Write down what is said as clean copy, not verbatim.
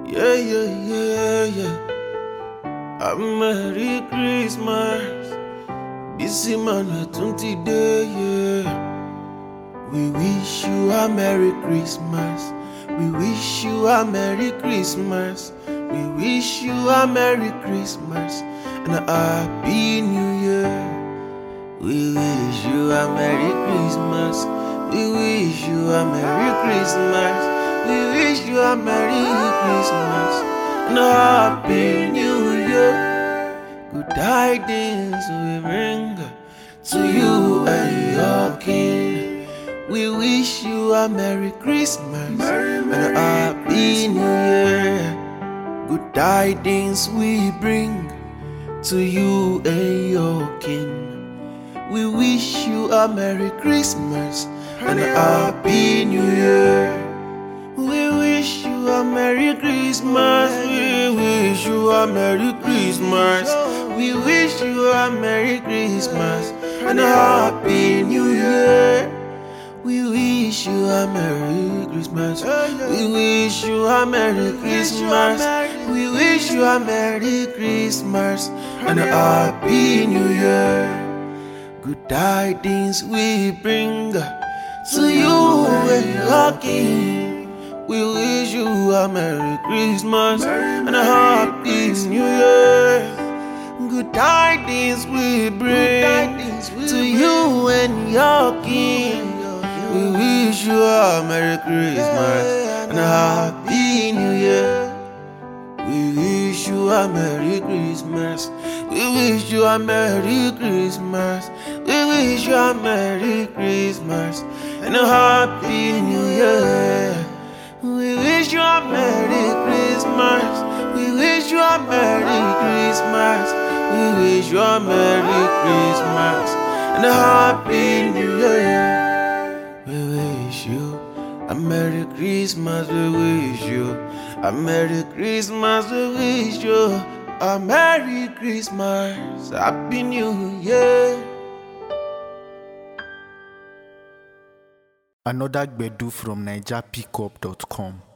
Yeah, yeah, yeah, yeah. A Merry Christmas. Busy man with 20 day, yeah. We wish you a Merry Christmas. We wish you a Merry Christmas. We wish you a Merry Christmas and a Happy New Year. We wish you a Merry Christmas. We wish you a Merry Christmas. We wish you a Merry Christmas and a Happy New Year. Good tidings we bring to you and your King. We wish you a Merry Christmas and a Happy New Year. Good tidings we bring to you and your King. We wish you a Merry Christmas and a Happy New Year. We wish you a Merry Christmas. We wish you a Merry Christmas. We wish you a Merry Christmas and a Happy New Year. We wish you a Merry Christmas. We wish you a Merry Christmas. We wish you a Merry Christmas and a Happy New Year. Good tidings we bring to you and your King. We wish you a Merry Christmas and a Happy New Year. Good tidings we bring to you and your King. We wish you a Merry Christmas and a Happy New Year. We wish you a Merry Christmas. We wish you a Merry Christmas. We wish you a Merry Christmas and a Happy New Year. We wish you a Merry Christmas. We wish you a Merry Christmas. We wish you a Merry Christmas and a Happy New Year. We wish you a Merry Christmas. We wish you a Merry Christmas. We wish you a Merry Christmas, Happy New Year. Another Gbedu from NigerPickup.com.